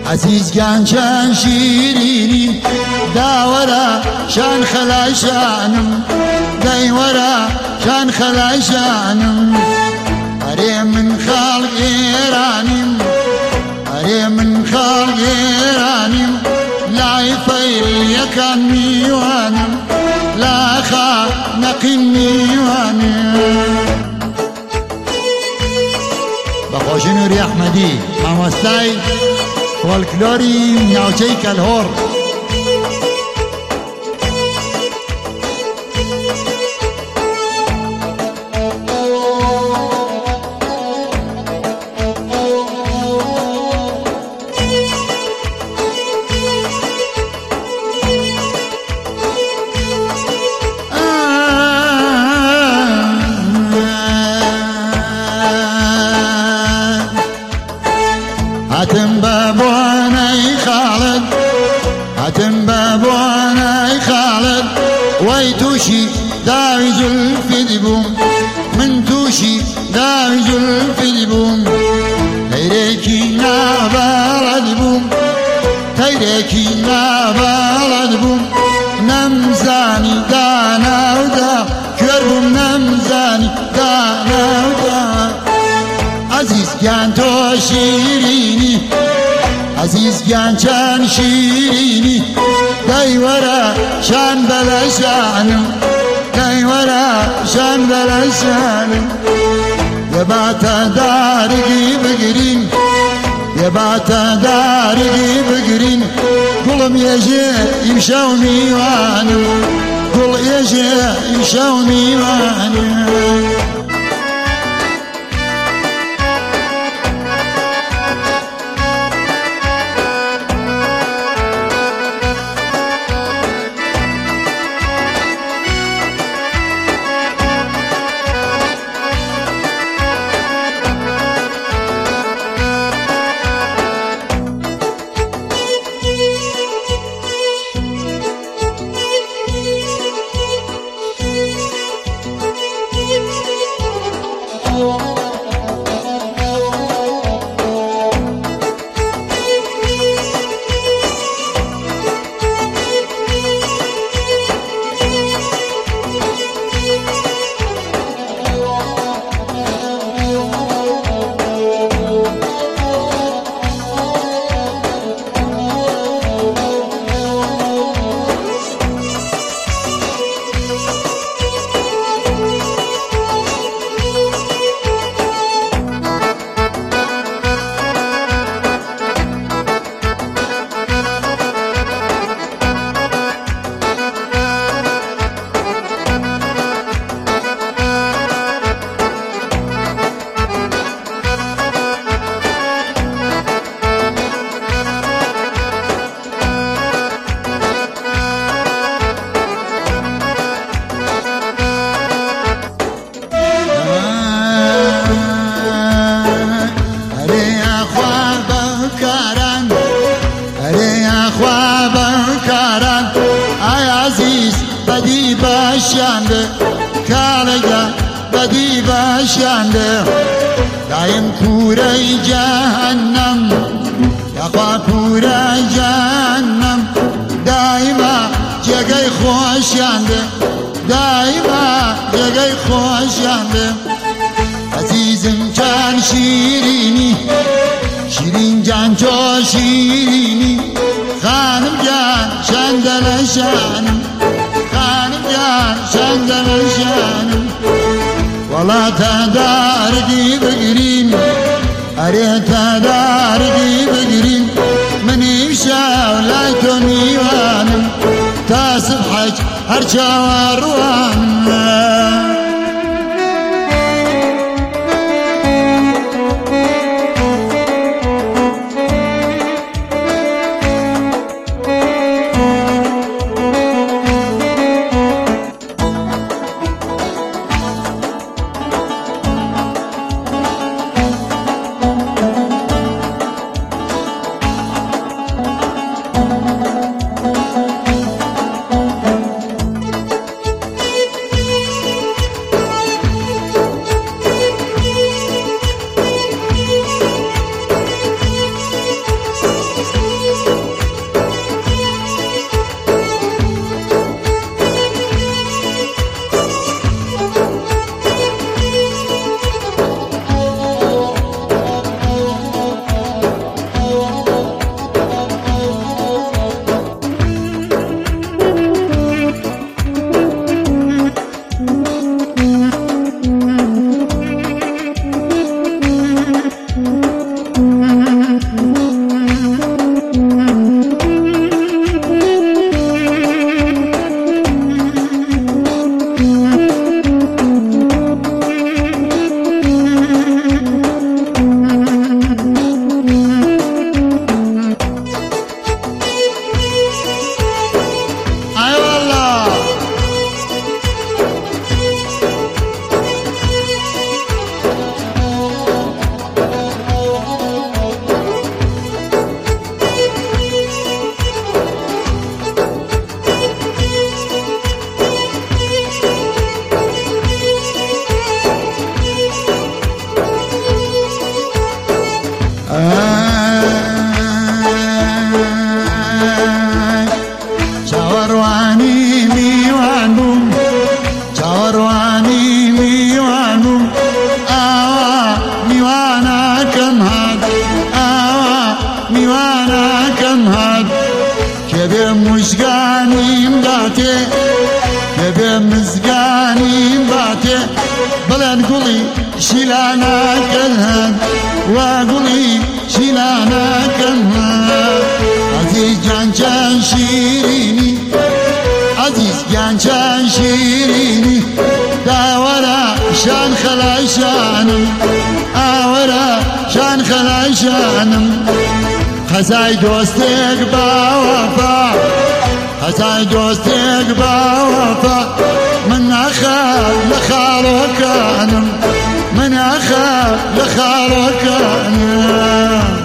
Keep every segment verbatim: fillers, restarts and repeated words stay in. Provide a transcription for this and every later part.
عزیز گنجان شیرینی داورا شان خلاشانم دایورا شان خلاشانم اره من خلق ایرانیم اره من خلق ایرانیم لا يفيكن ميوانم لا خانق ميوانم بخوشی نوری احمدی مامستای فولکلوری ناوچه کلهور هاتم بابوناي خالد هاتم بابوناي خالد ويتوشي داوي زلفي دبوم من توشي داوي زلفي دبوم تيريكي نابال دبوم تيريكي نابال دبوم نمزاني دانا ودا كربوم نمزاني دانا ودا عزیز گیان تو شیرینی عزیز گیان چان شیرینی دایورا شان بلشانم دایورا شان بلشانم یباتا دارگی بگرین یباتا دارگی بگرین قلم یجی یمشاو میوانم قل یجی یمشاو میوانم بدی باشنده کالگا بدی باشنده دایم کوره جهنم یخوا کوره جهنم دایما جگای خوشنده دایما جگای خوشنده عزیزم جان شیرینی شیرین جان جو شیرینی خانم جان شندل شانم خانم جان شندل شانم والله تدارجي بقرين أريه تدارجي بقرين من يمشى ولا يكوني وانم تاسب حج هرجا وروانم كم هاد كبي مشقاني مداتي كبي مزقاني مداتي بلان قولي شيلانا كنهاد وقولي شيلانا كنهاد عزيز جان جان شيريني عزيز جان جان شيريني داورا شان خلاي شانم آورا شان خلاي شانم خزاي دوستك باوفا خزاي دوستك باوفا من أخاف لخالك أنم من أخاف لخالك أنم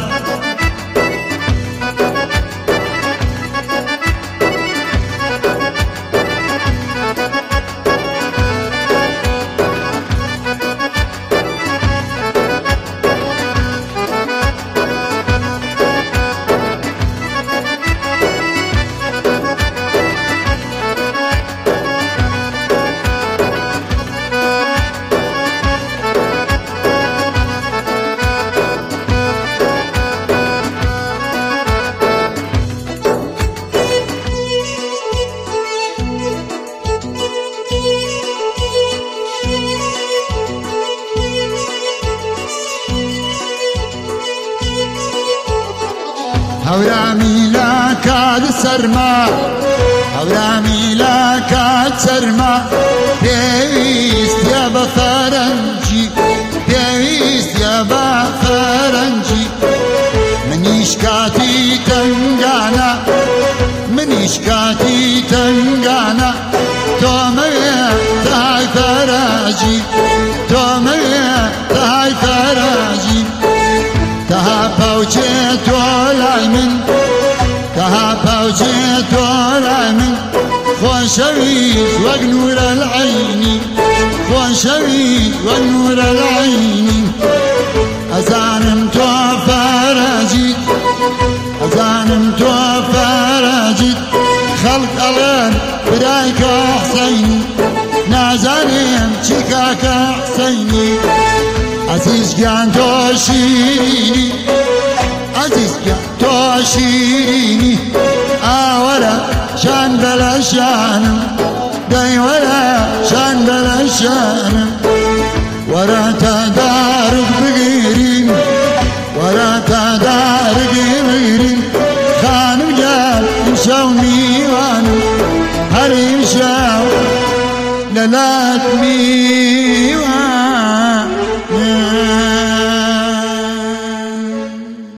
هورامي لا كاد سرما هورامي لا كاد سرما بيست يا بفرنجي بيست يا بفرنجي منيش كاتي تنغانا منيش كاتي تنغانا تومي تاي فراجي تومي تاي فراجي تها باوچه تولای من تها باوچه تولای من خوشوید وەک نور العینی خوشوید وەک نور العینی ئەزانم تۆ فەرەجیت ئەزانم تۆ فەرەجیت خەڵک ئەڵێن برایکە حسەینی نازانێم چی کاکە حسەینی عزيز جان تو شيريني عزيز جان تو شيريني آورا شان بلا شانم داي ولا شان بلا شانم ورا تدارك بغيرين ورا تدارك بغيرين خانم جال يمشاو ميوانم هر يمشاو للات ميوانم